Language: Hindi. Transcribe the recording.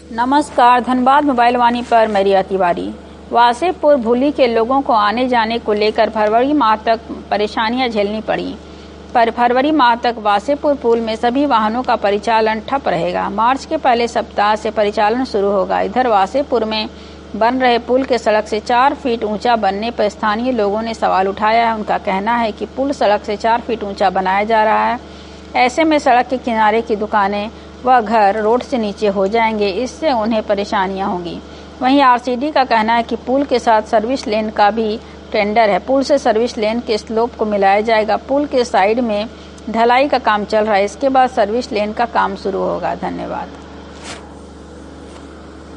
नमस्कार, धनबाद मोबाइल वाणी पर मैं रिया तिवारी। वासेपुर भूली के लोगों को आने जाने को लेकर फरवरी माह तक परेशानियां झेलनी पड़ी। पर फरवरी माह तक वासेपुर पुल में सभी वाहनों का परिचालन ठप रहेगा। मार्च के पहले सप्ताह से परिचालन शुरू होगा। इधर वासेपुर में बन रहे पुल के सड़क से 4 फीट ऊंचा बनने पर स्थानीय लोगों ने सवाल उठाया है। उनका कहना है कि पुल सड़क से 4 फीट ऊंचा बनाया जा रहा है, ऐसे में सड़क के किनारे की दुकानें व घर रोड से नीचे हो जाएंगे, इससे उन्हें परेशानियां होंगी। वहीं आरसीडी का कहना है कि पुल के साथ सर्विस लेन का भी टेंडर है। पुल से सर्विस लेन के स्लोप को मिलाया जाएगा। पुल के साइड में ढलाई का काम चल रहा है, इसके बाद सर्विस लेन का काम शुरू होगा। धन्यवाद।